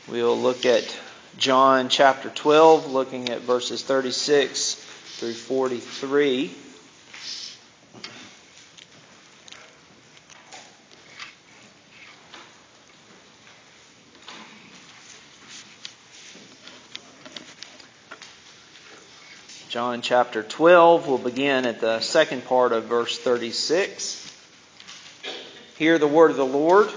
We'll look at John chapter 12, looking at verses 36 through 43. John chapter 12, we'll begin at the second part of verse 36. Hear the word of the Lord.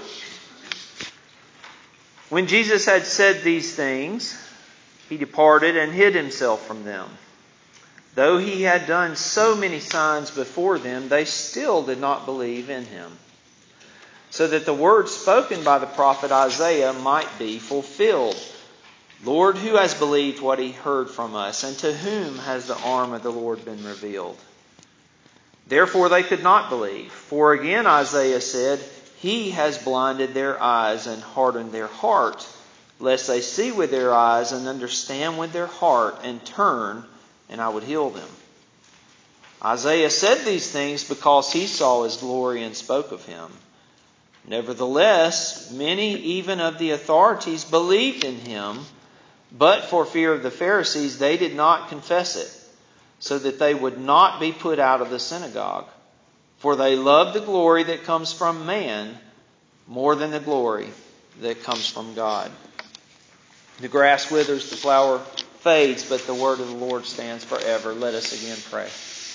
When Jesus had said these things, he departed and hid himself from them. Though he had done so many signs before them, they still did not believe in him, so that the word spoken by the prophet Isaiah might be fulfilled. Lord, who has believed what he heard from us, and to whom has the arm of the Lord been revealed? Therefore they could not believe. For again Isaiah said, He has blinded their eyes and hardened their heart, lest they see with their eyes and understand with their heart and turn, and I would heal them. Isaiah said these things because he saw his glory and spoke of him. Nevertheless, many even of the authorities believed in him, but for fear of the Pharisees they did not confess it, so that they would not be put out of the synagogue. For they love the glory that comes from man more than the glory that comes from God. The grass withers, the flower fades, but the word of the Lord stands forever. Let us again pray.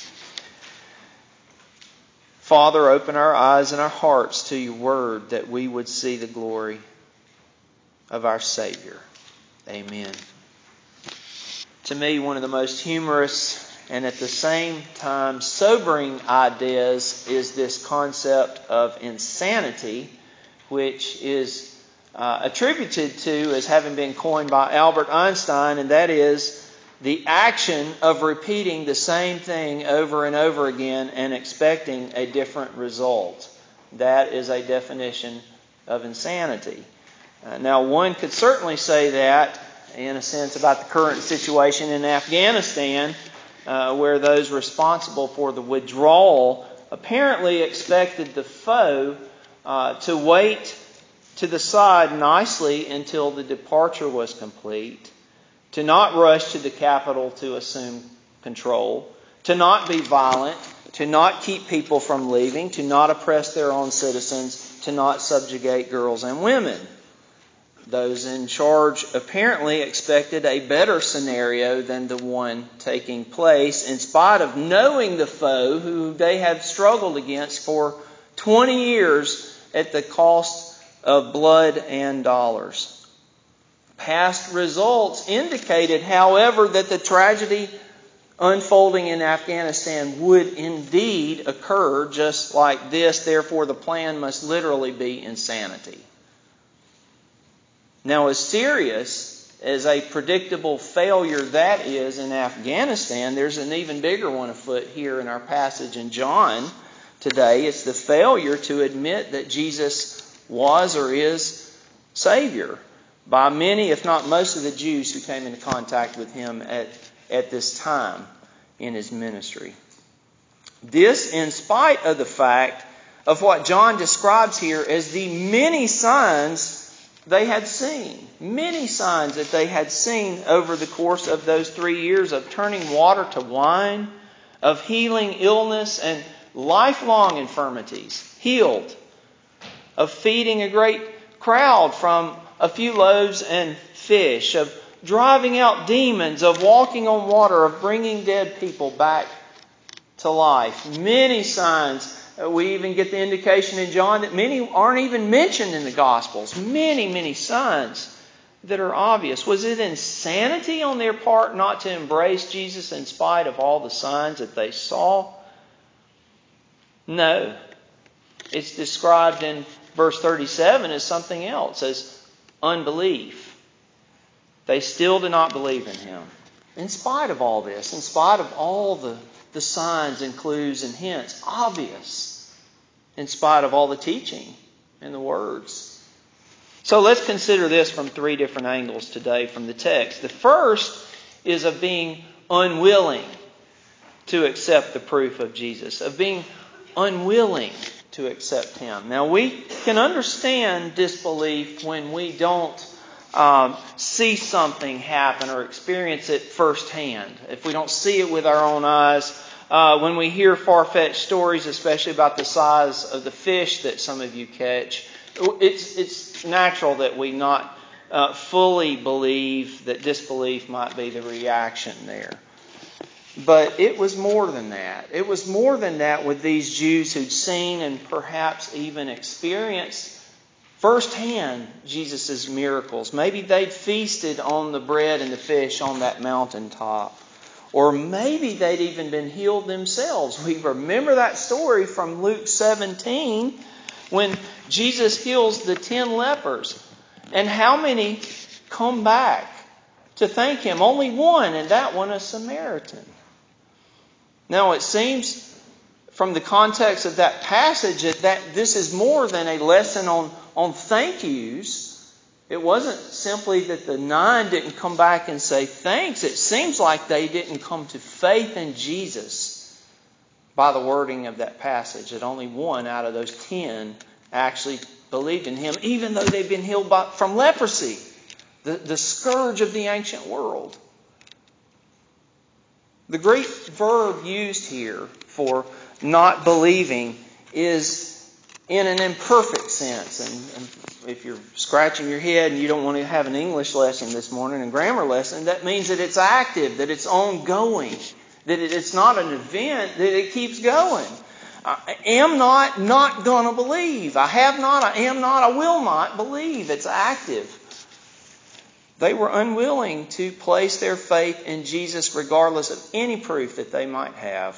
Father, open our eyes and our hearts to your word, that we would see the glory of our Savior. Amen. To me, one of the most humorous and at the same time sobering ideas is this concept of insanity, which is attributed to as having been coined by Albert Einstein, and that is the action of repeating the same thing over and over again and expecting a different result. That is a definition of insanity. Now, one could certainly say that, in a sense, about the current situation in Afghanistan, where those responsible for the withdrawal apparently expected the foe to wait to the side nicely until the departure was complete, to not rush to the capital to assume control, to not be violent, to not keep people from leaving, to not oppress their own citizens, to not subjugate girls and women. Those in charge apparently expected a better scenario than the one taking place, in spite of knowing the foe who they had struggled against for 20 years at the cost of blood and dollars. Past results indicated, however, that the tragedy unfolding in Afghanistan would indeed occur just like this. Therefore, the plan must literally be insanity. Now, as serious as a predictable failure that is in Afghanistan, there's an even bigger one afoot here in our passage in John today. It's the failure to admit that Jesus was or is Savior by many, if not most, of the Jews who came into contact with him at this time in his ministry. This in spite of the fact of what John describes here as the many signs they had seen. Many signs that they had seen over the course of those 3 years of turning water to wine, of healing illness and lifelong infirmities, healed, of feeding a great crowd from a few loaves and fish, of driving out demons, of walking on water, of bringing dead people back to life. Many signs. We even get the indication in John that many aren't even mentioned in the Gospels. Many, many signs that are obvious. Was it insanity on their part not to embrace Jesus in spite of all the signs that they saw? No. It's described in verse 37 as something else, as unbelief. They still do not believe in him. In spite of all this, in spite of all the signs and clues and hints, obvious, in spite of all the teaching and the words. So let's consider this from 3 different angles today from the text. The first is of being unwilling to accept the proof of Jesus, of being unwilling to accept him. Now, we can understand disbelief when we don't see something happen or experience it firsthand, if we don't see it with our own eyes, when we hear far-fetched stories, especially about the size of the fish that some of you catch, it's natural that we not fully believe, that disbelief might be the reaction there. But it was more than that. It was more than that with these Jews who'd seen and perhaps even experienced firsthand Jesus' miracles. Maybe they'd feasted on the bread and the fish on that mountaintop. Or maybe they'd even been healed themselves. We remember that story from Luke 17 when Jesus heals the 10 lepers. And how many come back to thank Him? Only one, and that one a Samaritan. Now it seems from the context of that passage that this is more than a lesson on thank yous. It wasn't simply that the 9 didn't come back and say thanks. It seems like they didn't come to faith in Jesus by the wording of that passage. That only one out of those 10 actually believed in Him, even though they've been healed from leprosy, the scourge of the ancient world. The Greek verb used here for not believing is in an imperfect sense. And if you're scratching your head and you don't want to have an English lesson this morning, a grammar lesson, that means that it's active, that it's ongoing, that it's not an event, that it keeps going. I am not going to believe. I have not, I am not, I will not believe. It's active. They were unwilling to place their faith in Jesus regardless of any proof that they might have.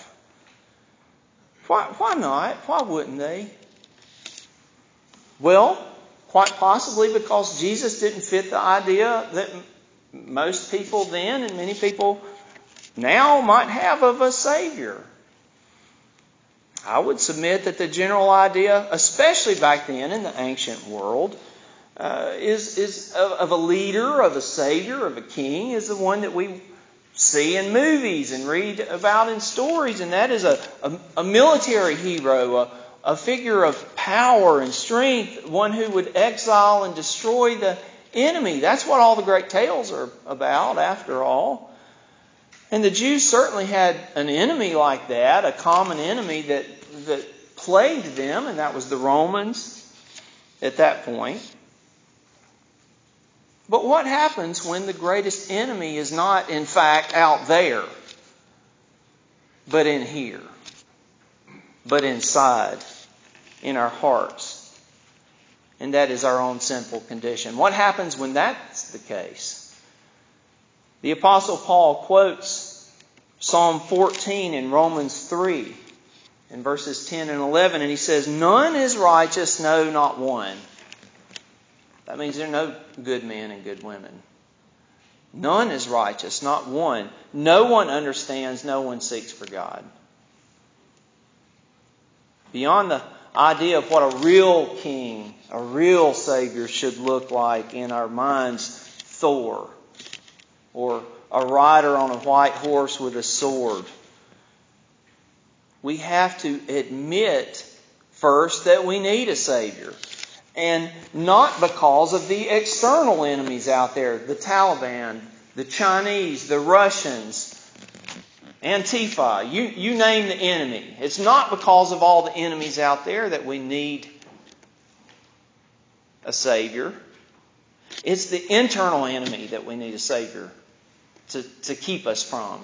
Why not? Why wouldn't they? Well, quite possibly because Jesus didn't fit the idea that most people then and many people now might have of a Savior. I would submit that the general idea, especially back then in the ancient world, is of a leader, of a Savior, of a king, is the one that we see in movies and read about in stories. And that is a military hero, a figure of power and strength, one who would exile and destroy the enemy. That's what all the great tales are about, after all. And the Jews certainly had an enemy like that, a common enemy that plagued them, and that was the Romans at that point. But what happens when the greatest enemy is not, in fact, out there, but in here, but inside, in our hearts? And that is our own sinful condition. What happens when that's the case? The Apostle Paul quotes Psalm 14 in Romans 3 in verses 10 and 11, and he says, "None is righteous, no, not one." That means there are no good men and good women. None is righteous, not one. No one understands, no one seeks for God. Beyond the idea of what a real king, a real Savior should look like in our minds, Thor, or a rider on a white horse with a sword, we have to admit first that we need a Savior. And not because of the external enemies out there, the Taliban, the Chinese, the Russians, Antifa, you name the enemy. It's not because of all the enemies out there that we need a Savior. It's the internal enemy that we need a Savior to keep us from.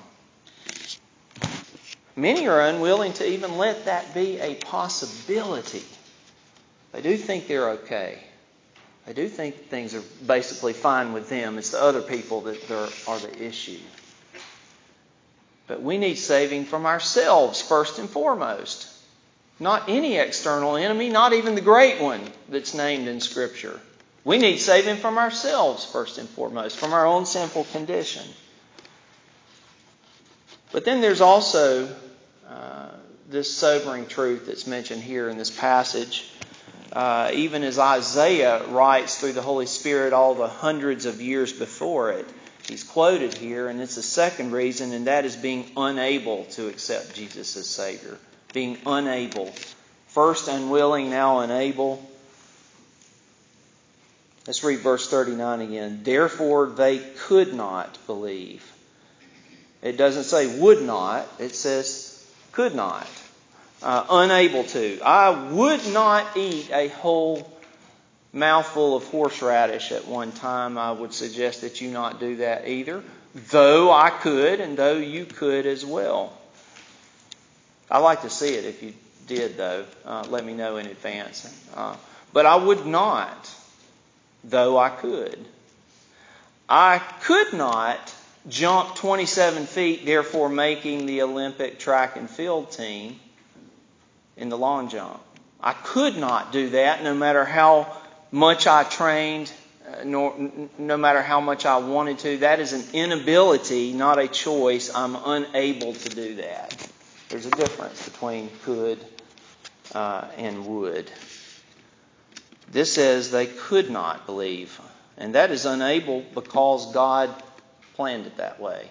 Many are unwilling to even let that be a possibility. They do think they're okay. They do think things are basically fine with them. It's the other people that are the issue. But we need saving from ourselves first and foremost. Not any external enemy, not even the great one that's named in Scripture. We need saving from ourselves first and foremost, from our own sinful condition. But then there's also this sobering truth that's mentioned here in this passage. Even as Isaiah writes through the Holy Spirit all the hundreds of years before it, he's quoted here, and it's the second reason, and that is being unable to accept Jesus as Savior. Being unable. First unwilling, now unable. Let's read verse 39 again. Therefore they could not believe. It doesn't say would not. It says could not. Unable to. I would not eat a whole mouthful of horseradish at one time. I would suggest that you not do that either. Though I could, and though you could as well. I'd like to see it if you did, though. Let me know in advance. But I would not, though I could. I could not jump 27 feet, therefore making the Olympic track and field team in the long jump. I could not do that no matter how much I trained, no matter how much I wanted to. That is an inability, not a choice. I'm unable to do that. There's a difference between could and would. This says they could not believe. And that is unable because God planned it that way.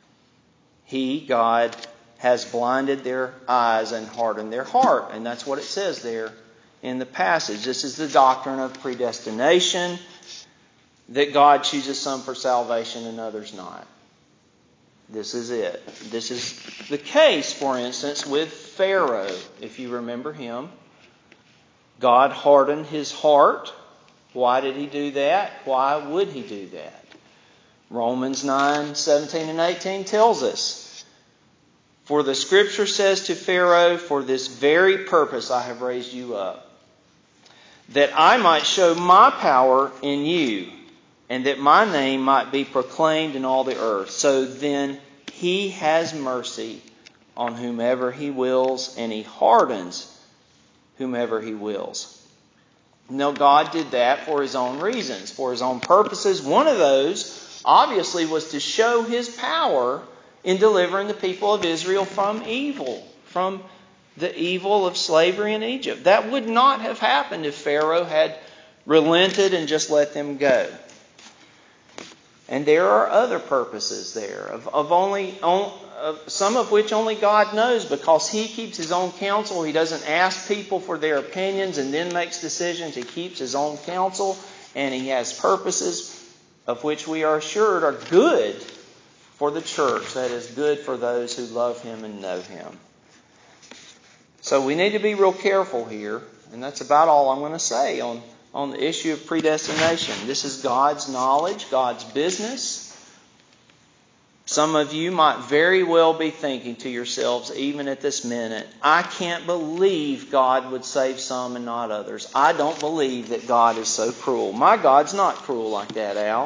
God, has blinded their eyes and hardened their heart. And that's what it says there in the passage. This is the doctrine of predestination, that God chooses some for salvation and others not. This is it. This is the case, for instance, with Pharaoh, if you remember him. God hardened his heart. Why did he do that? Why would he do that? Romans 9:17 and 18 tells us, for the Scripture says to Pharaoh, for this very purpose I have raised you up, that I might show my power in you, and that my name might be proclaimed in all the earth. So then he has mercy on whomever he wills, and he hardens whomever he wills. Now, God did that for his own reasons, for his own purposes. One of those, obviously, was to show his power in delivering the people of Israel from evil, from the evil of slavery in Egypt. That would not have happened if Pharaoh had relented and just let them go. And there are other purposes there, of some of which only God knows, because he keeps his own counsel. He doesn't ask people for their opinions and then makes decisions. He keeps his own counsel, and he has purposes of which we are assured are good for the church. That is, good for those who love him and know him. So we need to be real careful here, and that's about all I'm going to say on the issue of predestination. This is God's knowledge, God's business. Some of you might very well be thinking to yourselves, even at this minute, I can't believe God would save some and not others. I don't believe that God is so cruel. My God's not cruel like that, Al.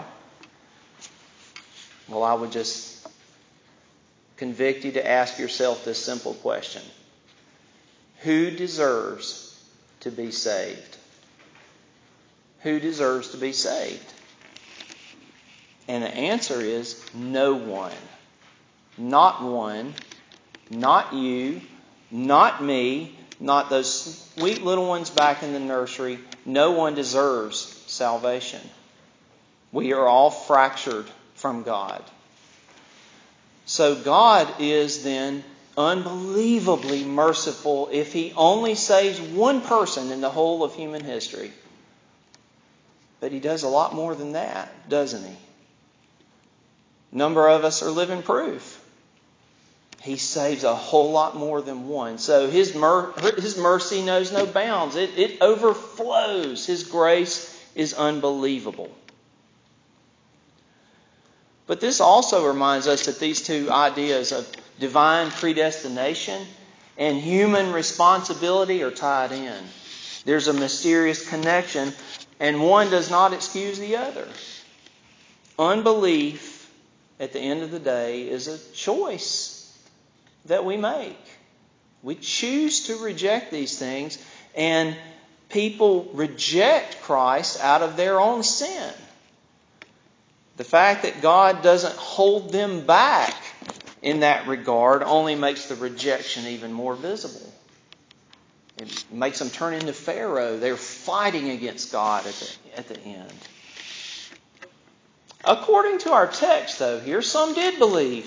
Well, I would just convict you to ask yourself this simple question. Who deserves to be saved? Who deserves to be saved? And the answer is no one. Not one. Not you. Not me. Not those sweet little ones back in the nursery. No one deserves salvation. We are all fractured from God. So God is then unbelievably merciful if he only saves one person in the whole of human history. But he does a lot more than that, doesn't he? A number of us are living proof. He saves a whole lot more than one. So his mercy knows no bounds. It overflows. His grace is unbelievable. But this also reminds us that these two ideas of divine predestination and human responsibility are tied in. There's a mysterious connection, and one does not excuse the other. Unbelief, at the end of the day, is a choice that we make. We choose to reject these things, and people reject Christ out of their own sin. The fact that God doesn't hold them back in that regard only makes the rejection even more visible. It makes them turn into Pharaoh. They're fighting against God at the end. According to our text, though, here, some did believe.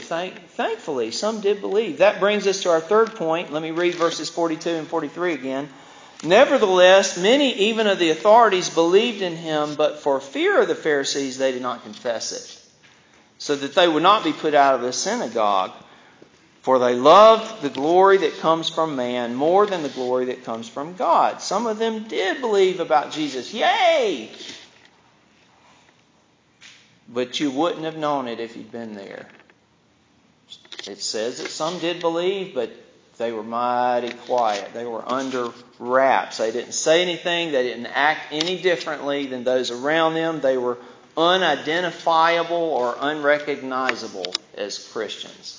Thankfully, some did believe. That brings us to our third point. Let me read verses 42 and 43 again. Nevertheless, many even of the authorities believed in him, but for fear of the Pharisees they did not confess it, so that they would not be put out of the synagogue. For they loved the glory that comes from man more than the glory that comes from God. Some of them did believe about Jesus. Yay! But you wouldn't have known it if you'd been there. It says that some did believe, but they were mighty quiet. They were under wraps. They didn't say anything. They didn't act any differently than those around them. They were unidentifiable or unrecognizable as Christians.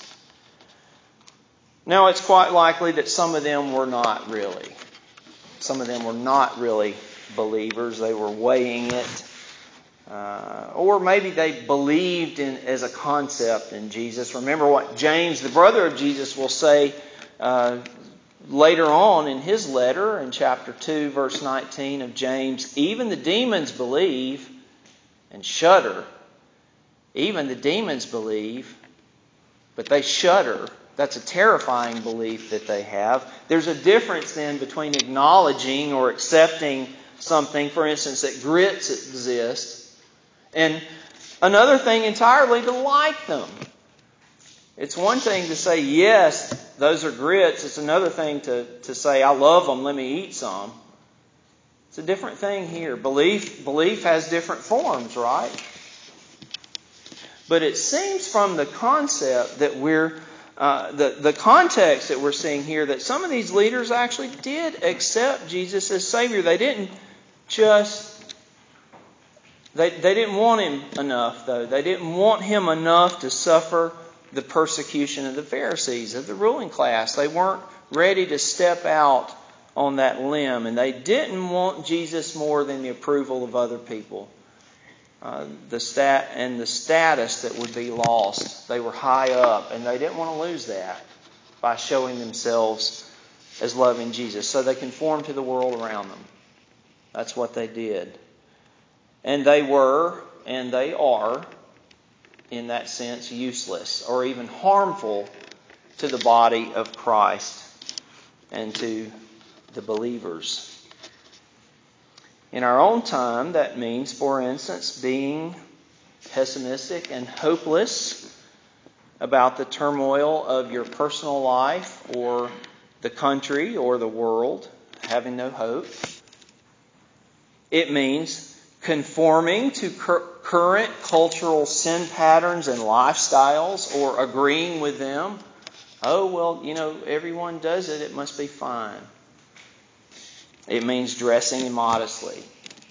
Now, it's quite likely that some of them were not really. Some of them were not really believers. They were weighing it. Or maybe they believed in as a concept in Jesus. Remember what James, the brother of Jesus, will say later on in his letter in chapter 2, verse 19 of James. Even the demons believe and shudder. Even the demons believe, but they shudder. That's a terrifying belief that they have. There's a difference then between acknowledging or accepting something, for instance, that grits exist, and another thing entirely to like them. It's one thing to say, yes, those are grits. It's another thing to say, I love them, let me eat some. It's a different thing here. Belief has different forms, right? But it seems from the concept that the context that we're seeing here, that some of these leaders actually did accept Jesus as Savior. They didn't They didn't want Him enough, though. They didn't want Him enough to suffer the persecution of the Pharisees, of the ruling class. They weren't ready to step out on that limb, and they didn't want Jesus more than the approval of other people. The status that would be lost. They were high up, and they didn't want to lose that by showing themselves as loving Jesus. So they conformed to the world around them. That's what they did. And they were, and they are, in that sense, useless or even harmful to the body of Christ and to the believers. In our own time, that means, for instance, being pessimistic and hopeless about the turmoil of your personal life or the country or the world, having no hope. It means conforming to current cultural sin patterns and lifestyles or agreeing with them. Oh, well, everyone does it. It must be fine. It means dressing immodestly.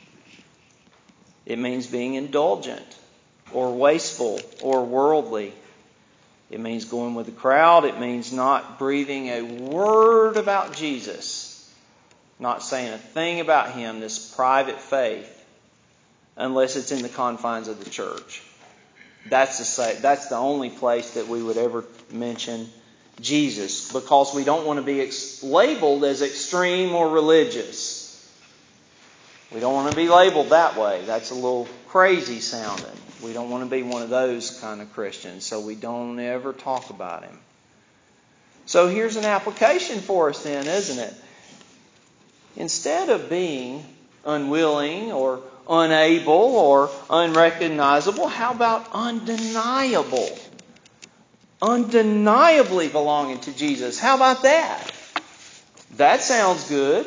It means being indulgent or wasteful or worldly. It means going with the crowd. It means not breathing a word about Jesus, not saying a thing about Him, this private faith, unless it's in the confines of the church. That's the only place that we would ever mention Jesus, because we don't want to be labeled as extreme or religious. We don't want to be labeled that way. That's a little crazy sounding. We don't want to be one of those kind of Christians, so we don't ever talk about Him. So here's an application for us then, isn't it? Instead of being unwilling or unable or unrecognizable, how about undeniable? Undeniably belonging to Jesus. How about that? That sounds good.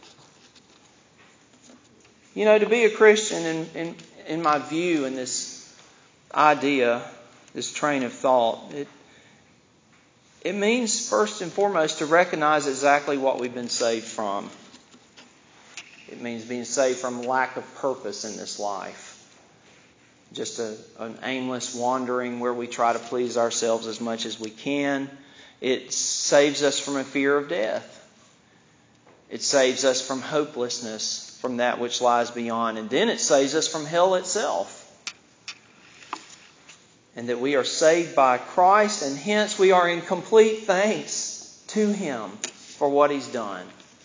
To be a Christian, in my view, in this idea, this train of thought, it means first and foremost to recognize exactly what we've been saved from. It means being saved from lack of purpose in this life. Just an aimless wandering where we try to please ourselves as much as we can. It saves us from a fear of death. It saves us from hopelessness, from that which lies beyond. And then it saves us from hell itself. And that we are saved by Christ, and hence we are in complete thanks to Him for what He's done.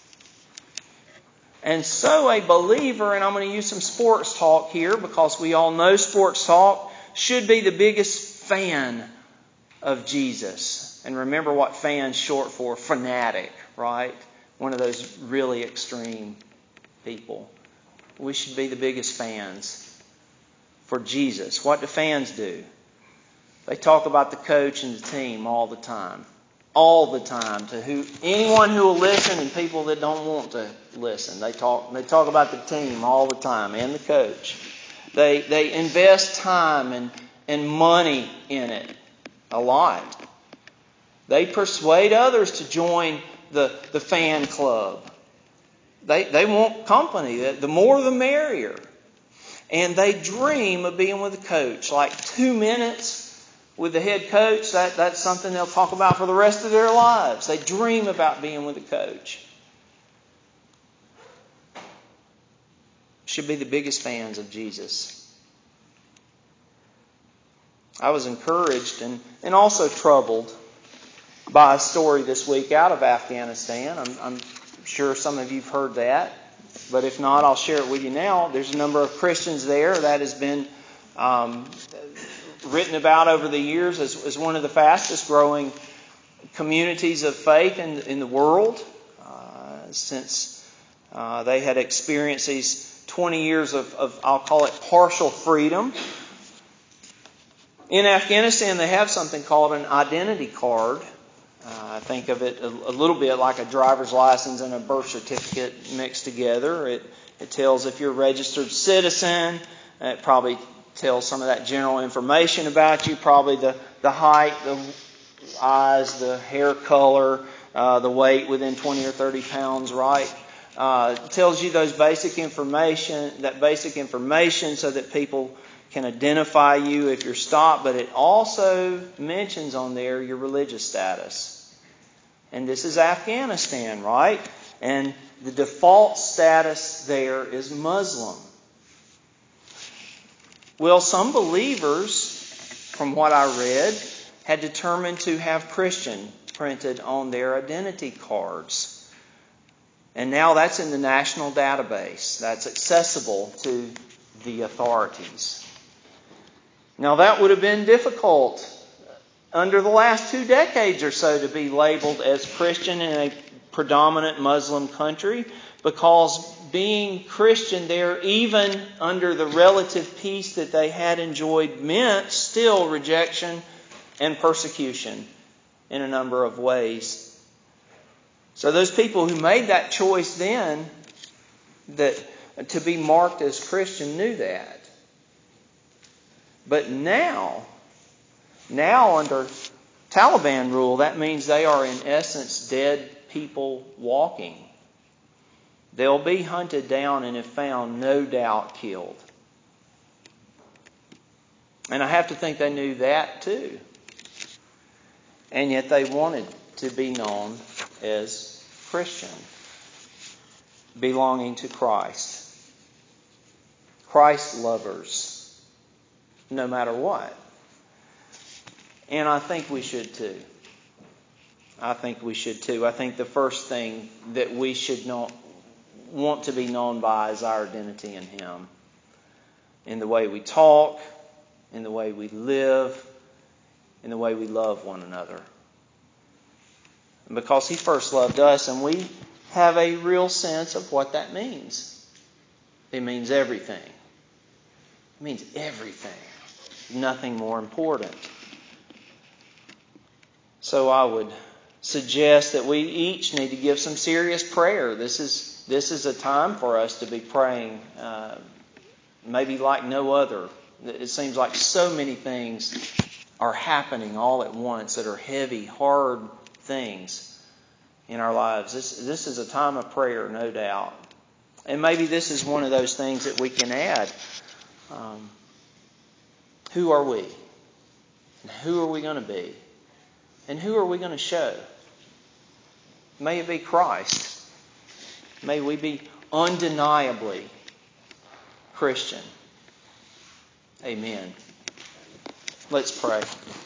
And so a believer, and I'm going to use some sports talk here because we all know sports talk, should be the biggest fan of Jesus. And remember what fan's short for, fanatic, right? one of those really extreme people. We should be the biggest fans for Jesus. What do fans do? They talk about the coach and the team all the time. All the time to anyone who will listen and people that don't want to listen. They talk about the team all the time and the coach. They invest time and money in it a lot. They persuade others to join the fan club. They want company. The more the merrier. And they dream of being with a coach. Like 2 minutes with the head coach, that's something they'll talk about for the rest of their lives. They dream about being with a coach. Should be the biggest fans of Jesus. I was encouraged and also troubled by a story this week out of Afghanistan. I'm sure some of you have heard that. But if not, I'll share it with you now. There's a number of Christians there that has been written about over the years as one of the fastest growing communities of faith in the world since they had experienced these 20 years of I'll call it partial freedom. In Afghanistan, they have something called an identity card. I think of it a little bit like a driver's license and a birth certificate mixed together. It tells if you're a registered citizen. It probably tells some of that general information about you, probably the height, the eyes, the hair color, the weight within 20 or 30 pounds, right? It tells you that basic information so that people can identify you if you're stopped, but it also mentions on there your religious status. And this is Afghanistan, right? And the default status there is Muslim. Well, some believers, from what I read, had determined to have Christian printed on their identity cards. And now that's in the national database. That's accessible to the authorities. Now that would have been difficult under the last 2 decades or so to be labeled as Christian in a predominant Muslim country, because being Christian there, even under the relative peace that they had enjoyed, meant still rejection and persecution in a number of ways. So those people who made that choice then that to be marked as Christian knew that. But now under Taliban rule, that means they are in essence dead people walking. They'll be hunted down and if found, no doubt killed. And I have to think they knew that too. And yet they wanted to be known as Christian, belonging to Christ. Christ lovers, no matter what. And I think we should too. I think the first thing that we should want to be known by is our identity in Him. In the way we talk, in the way we live, in the way we love one another. And because He first loved us, and we have a real sense of what that means. It means everything. It means everything. Nothing more important. So I would suggest that we each need to give some serious prayer. This is a time for us to be praying, maybe like no other. It seems like so many things are happening all at once that are heavy, hard things in our lives. This is a time of prayer, no doubt. And maybe this is one of those things that we can add. Who are we? And who are we going to be? And who are we going to show? May it be Christ. May we be undeniably Christian. Amen. Let's pray.